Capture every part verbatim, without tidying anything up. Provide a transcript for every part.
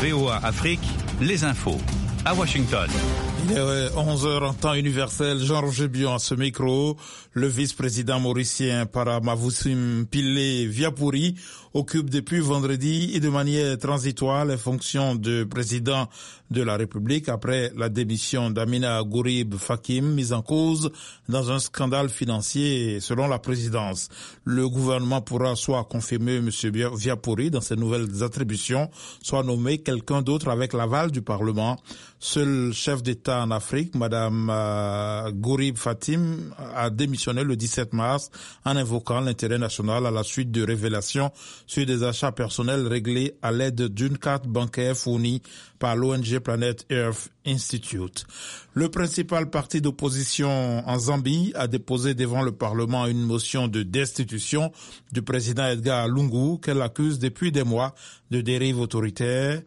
V O A Afrique, les infos. À Washington. Il est onze heures en temps universel. Jean-Roger Bion à ce micro. Le vice-président mauricien Paramavousim Pillay Viapouri occupe depuis vendredi et de manière transitoire les fonctions de président de la République après la démission d'Amina Gourib Fakim, mise en cause dans un scandale financier selon la présidence. Le gouvernement pourra soit confirmer M. Viapouri dans ses nouvelles attributions, soit nommer quelqu'un d'autre avec l'aval du Parlement. Seul chef d'État en Afrique, Mme euh, Gourib Fatim, a démissionné le dix-sept mars en invoquant l'intérêt national à la suite de révélations sur des achats personnels réglés à l'aide d'une carte bancaire fournie par l'O N G Planet Earth Institute. Le principal parti d'opposition en Zambie a déposé devant le Parlement une motion de destitution du président Edgar Lungu qu'elle accuse depuis des mois de dérive autoritaire.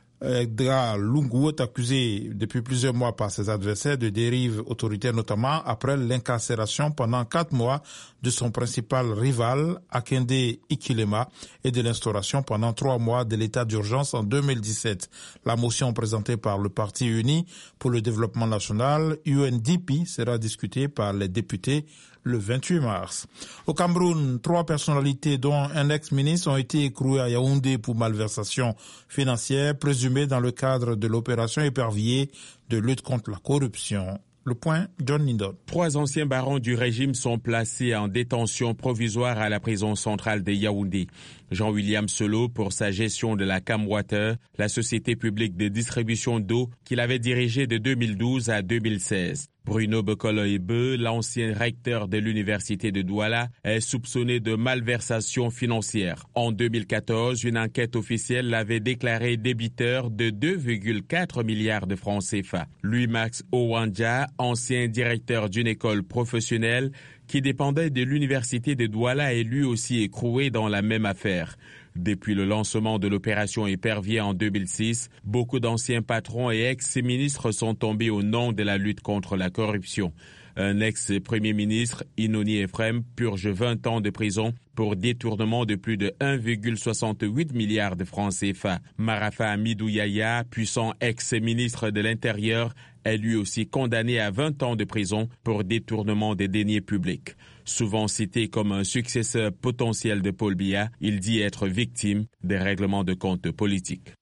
Edgar Lungu est accusé depuis plusieurs mois par ses adversaires de dérive autoritaire, notamment après l'incarcération pendant quatre mois de son principal rival, Akende Ikilema, et de l'instauration pendant trois mois de l'état d'urgence en deux mille dix-sept. La motion présentée par le Parti uni pour le développement national, U N D P, sera discutée par les députés le vingt-huit mars. Au Cameroun, trois personnalités, dont un ex-ministre, ont été écrouées à Yaoundé pour malversation financière présumée dans le cadre de l'opération épervier de lutte contre la corruption. Le point, John Lindon. Trois anciens barons du régime sont placés en détention provisoire à la prison centrale de Yaoundé. Jean-William Solo pour sa gestion de la Camwater, la société publique de distribution d'eau qu'il avait dirigée de deux mille douze à deux mille seize. Bruno Bekolo-Ebe, l'ancien recteur de l'université de Douala, est soupçonné de malversation financière. En deux mille quatorze, une enquête officielle l'avait déclaré débiteur de deux virgule quatre milliards de francs C F A. Louis-Max Owanja, ancien directeur d'une école professionnelle qui dépendait de l'université de Douala, est lui aussi écroué dans la même affaire. Depuis le lancement de l'opération Épervier en deux mille six, beaucoup d'anciens patrons et ex-ministres sont tombés au nom de la lutte contre la corruption. Un ex-premier ministre, Inoni Ephraim, purge vingt ans de prison pour détournement de plus de un virgule soixante-huit milliard de francs C F A. Marafa Amidou Yaya, puissant ex-ministre de l'Intérieur, est lui aussi condamné à vingt ans de prison pour détournement des deniers publics. Souvent cité comme un successeur potentiel de Paul Biya, il dit être victime des règlements de compte politiques.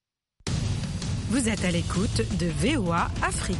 Vous êtes à l'écoute de V O A Afrique.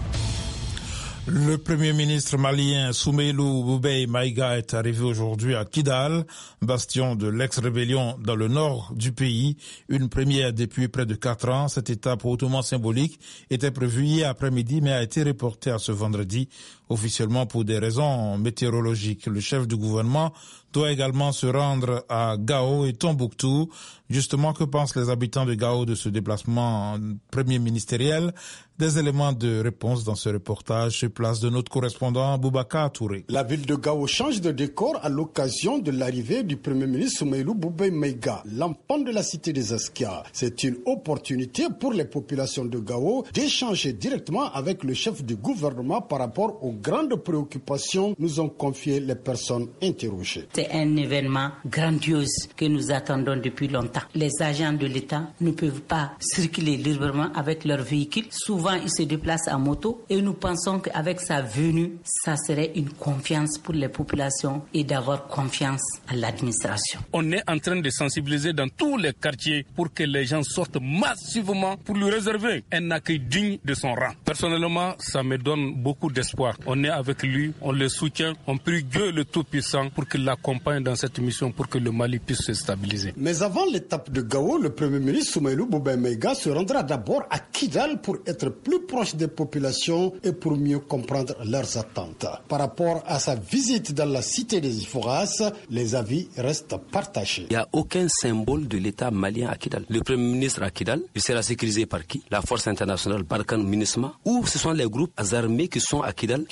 Le Premier ministre malien Soumeylou Boubèye Maïga est arrivé aujourd'hui à Kidal, bastion de l'ex-rébellion dans le nord du pays. Une première depuis près de quatre ans. Cette étape hautement symbolique était prévue hier après-midi mais a été reportée à ce vendredi, officiellement pour des raisons météorologiques. Le chef du gouvernement doit également se rendre à Gao et Tombouctou. Justement, que pensent les habitants de Gao de ce déplacement premier ministériel? Des éléments de réponse dans ce reportage sur place de notre correspondant Boubacar Touré. La ville de Gao change de décor à l'occasion de l'arrivée du Premier ministre Soumeylou Boubèye Maïga, l'enfant de la cité des Askia. C'est une opportunité pour les populations de Gao d'échanger directement avec le chef du gouvernement par rapport aux grandes préoccupations nous ont confié les personnes interrogées. C'est un événement grandiose que nous attendons depuis longtemps. Les agents de l'État ne peuvent pas circuler librement avec leurs véhicules. Souvent, ils se déplacent en moto et nous pensons qu'avec sa venue, ça serait une confiance pour les populations et d'avoir confiance à l'administration. On est en train de sensibiliser dans tous les quartiers pour que les gens sortent massivement pour lui réserver un accueil digne de son rang. Personnellement, ça me donne beaucoup d'espoir. On est avec lui, on le soutient, on prie Dieu le Tout-Puissant pour qu'il l'accompagne dans cette mission pour que le Mali puisse se stabiliser. Mais avant l'étape de Gao, le Premier ministre Soumeylou Boubèye Maïga se rendra d'abord à Kidal pour être plus proche des populations et pour mieux comprendre leurs attentes. Par rapport à sa visite dans la cité des Iforas, les avis restent partagés. Il n'y a aucun symbole de l'État malien à Kidal. Le Premier ministre à Kidal, il sera sécurisé par qui? La force internationale Barkhane Minusma, ou ce sont les groupes armés qui sont à Kidal qui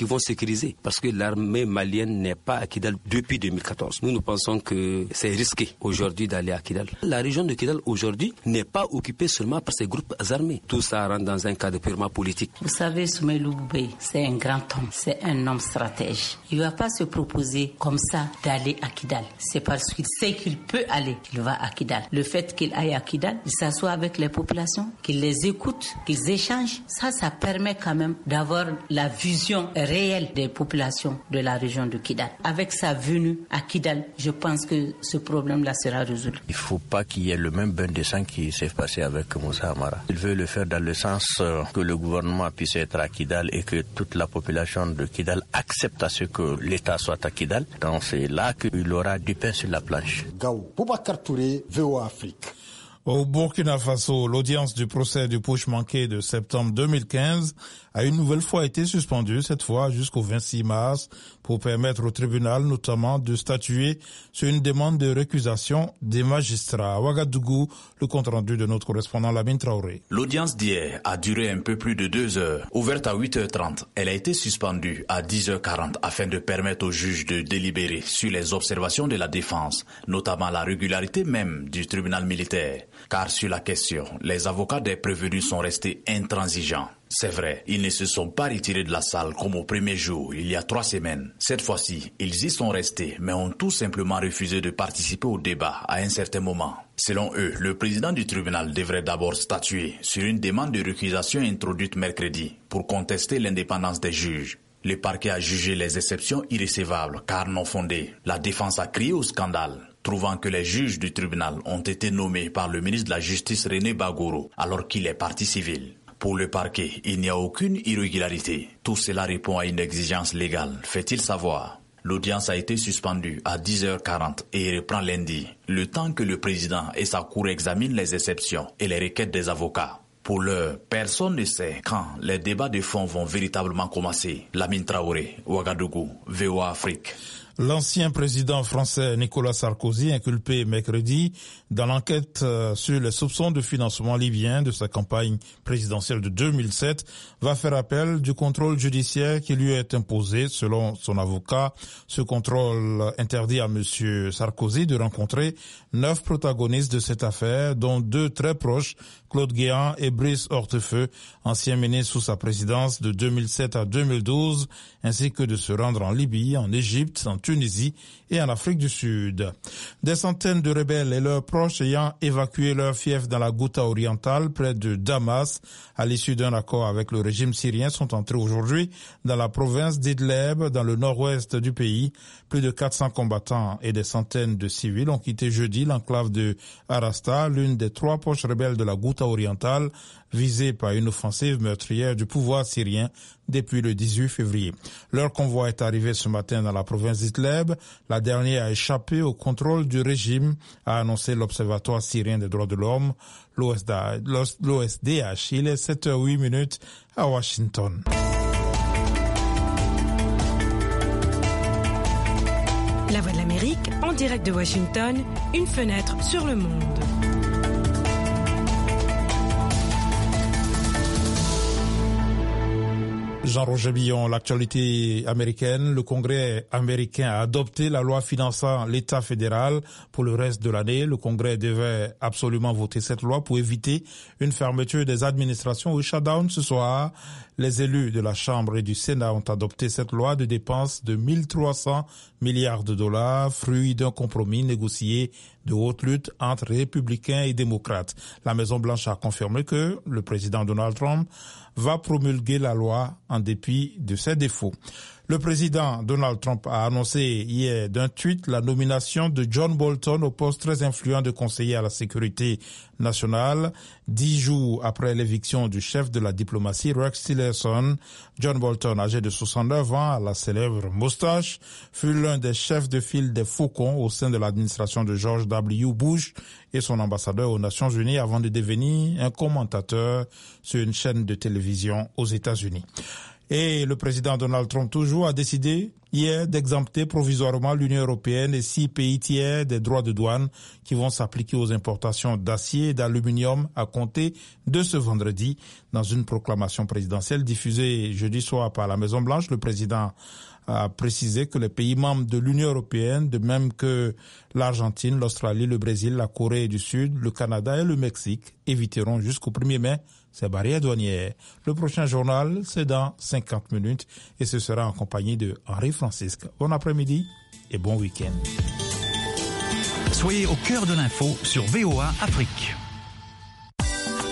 qui vont sécuriser. Parce que l'armée malienne n'est pas à Kidal depuis deux mille quatorze. Nous, nous pensons que c'est risqué aujourd'hui d'aller à Kidal. La région de Kidal aujourd'hui n'est pas occupée seulement par ces groupes armés. Tout ça rentre dans un cadre purement politique. Vous savez, Soumaïlou Boubeye, c'est un grand homme, c'est un homme stratège. Il ne va pas se proposer comme ça d'aller à Kidal. C'est parce qu'il sait qu'il peut aller qu'il va à Kidal. Le fait qu'il aille à Kidal, il s'assoit avec les populations, qu'il les écoute, qu'ils échangent, ça, ça permet quand même d'avoir la vision réelle des populations de la région de Kidal. Avec sa venue à Kidal, je pense que ce problème-là sera résolu. Il ne faut pas qu'il y ait le même bain de sang qui s'est passé avec Moussa Amara. Il veut le faire dans le sens que le gouvernement puisse être à Kidal et que toute la population de Kidal accepte à ce que l'État soit à Kidal. Donc c'est là qu'il aura du pain sur la planche. Gao, Boubacar Touré, V O A Afrique. Au Burkina Faso, l'audience du procès du putsch manqué de septembre deux mille quinze a une nouvelle fois été suspendue, cette fois jusqu'au vingt-six mars, pour permettre au tribunal notamment de statuer sur une demande de récusation des magistrats. À Ouagadougou, le compte-rendu de notre correspondant Lamine Traoré. L'audience d'hier a duré un peu plus de deux heures. Ouverte à huit heures trente, elle a été suspendue à dix heures quarante afin de permettre au juge de délibérer sur les observations de la défense, notamment la régularité même du tribunal militaire. Car sur la question, les avocats des prévenus sont restés intransigeants. C'est vrai, ils ne se sont pas retirés de la salle comme au premier jour, il y a trois semaines. Cette fois-ci, ils y sont restés, mais ont tout simplement refusé de participer au débat à un certain moment. Selon eux, le président du tribunal devrait d'abord statuer sur une demande de récusation introduite mercredi pour contester l'indépendance des juges. Le parquet a jugé les exceptions irrécevables car non fondées. La défense a crié au scandale, trouvant que les juges du tribunal ont été nommés par le ministre de la Justice René Bagoro alors qu'il est partie civile. Pour le parquet, il n'y a aucune irrégularité. Tout cela répond à une exigence légale, fait-il savoir. L'audience a été suspendue à dix heures quarante et reprend lundi, le temps que le président et sa cour examinent les exceptions et les requêtes des avocats. Pour l'heure, personne ne sait quand les débats de fond vont véritablement commencer. Lamine Traoré, Ouagadougou, V O A Afrique. L'ancien président français Nicolas Sarkozy, inculpé mercredi dans l'enquête sur les soupçons de financement libyen de sa campagne présidentielle de deux mille sept, va faire appel du contrôle judiciaire qui lui est imposé. Selon son avocat, ce contrôle interdit à M. Sarkozy de rencontrer neuf protagonistes de cette affaire, dont deux très proches, Claude Guéant et Brice Hortefeux, anciens ministres sous sa présidence de deux mille sept à deux mille douze, ainsi que de se rendre en Libye, en Égypte, en Tunisie et en Afrique du Sud. Des centaines de rebelles et leurs proches ayant évacué leur fief dans la Ghouta orientale près de Damas à l'issue d'un accord avec le régime syrien sont entrés aujourd'hui dans la province d'Idleb, dans le nord-ouest du pays. Plus de quatre cents combattants et des centaines de civils ont quitté jeudi l'enclave de Arasta, l'une des trois poches rebelles de la Ghouta orientale, visée par une offensive meurtrière du pouvoir syrien depuis le dix-huit février. Leur convoi est arrivé ce matin dans la province d'Idleb. La dernière a échappé au contrôle du régime, a annoncé l'Observatoire syrien des droits de l'homme, l'O S D H. Il est sept heures huit minutes à Washington. La Voix de l'Amérique, en direct de Washington, une fenêtre sur le monde. Jean-Roger Billon, l'actualité américaine. Le Congrès américain a adopté la loi finançant l'État fédéral pour le reste de l'année. Le Congrès devait absolument voter cette loi pour éviter une fermeture des administrations au shutdown ce soir. Les élus de la Chambre et du Sénat ont adopté cette loi de dépenses de mille trois cents milliards de dollars, fruit d'un compromis négocié de haute lutte entre républicains et démocrates. La Maison-Blanche a confirmé que le président Donald Trump va promulguer la loi en dépit de ses défauts. Le président Donald Trump a annoncé hier d'un tweet la nomination de John Bolton au poste très influent de conseiller à la sécurité nationale. Dix jours après l'éviction du chef de la diplomatie Rex Tillerson, John Bolton, âgé de soixante-neuf ans, à la célèbre moustache, fut l'un des chefs de file des Faucons au sein de l'administration de George W. Bush et son ambassadeur aux Nations Unies avant de devenir un commentateur sur une chaîne de télévision aux États-Unis. Et le président Donald Trump toujours a décidé hier d'exempter provisoirement l'Union européenne et six pays tiers des droits de douane qui vont s'appliquer aux importations d'acier et d'aluminium à compter de ce vendredi. Dans une proclamation présidentielle diffusée jeudi soir par la Maison-Blanche, le président a précisé que les pays membres de l'Union européenne, de même que l'Argentine, l'Australie, le Brésil, la Corée du Sud, le Canada et le Mexique, éviteront jusqu'au premier mai ces barrières douanières. Le prochain journal, c'est dans cinquante minutes et ce sera en compagnie de Henri Francisque. Bon après-midi et bon week-end. Soyez au cœur de l'info sur V O A Afrique.